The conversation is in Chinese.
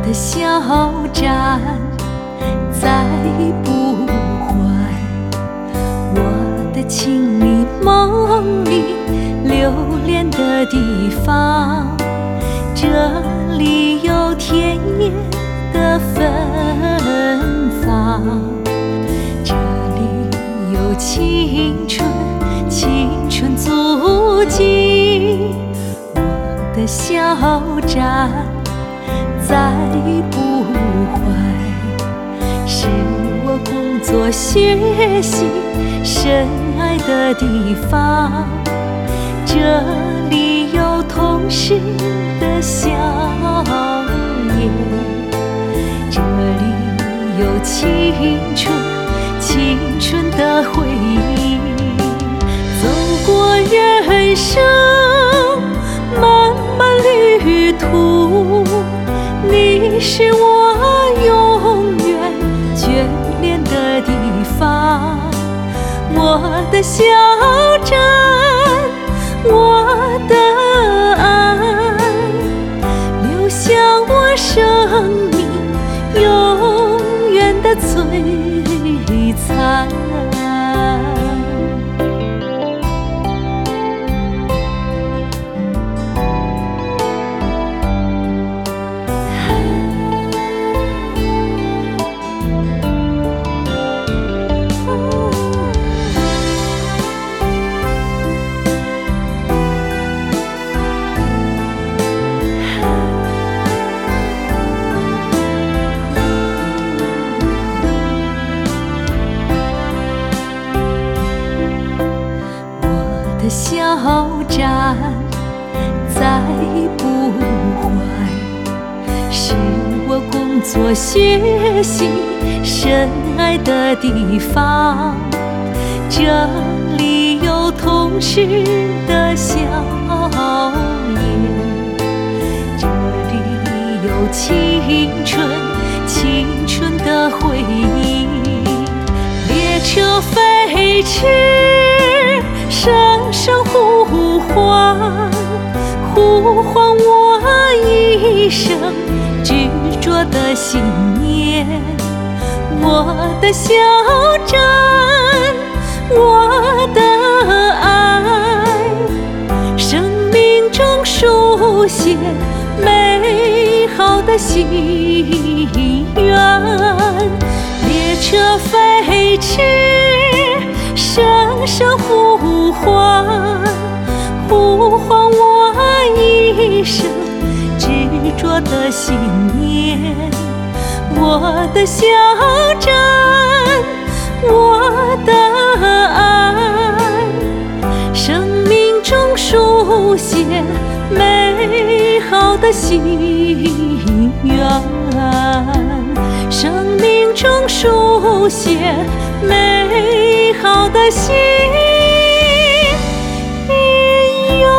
的小站再不还，我的情里梦里留恋的地方，这里有田野的芬芳，这里有青春，青春足迹。我的小站再不还，是我工作学习深爱的地方，这里有童时的笑颜，这里有青春，青春的回忆。走过人生漫漫旅途，你是我永远眷恋的地方。我的小站，我的爱，留下我生命永远的璀璨。小站再不还，是我工作学习深爱的地方，这里有童时的笑颜，这里有青春，青春的回忆。列车飞驰，声声呼唤，呼唤我一生执着的信念。我的小站，我的爱，生命中书写美好的心愿。列车飞驰，声声呼唤，呼唤我一生执着的信念。我的小站，我的爱，生命中书写美好的心愿，生命中书写美好的心愿。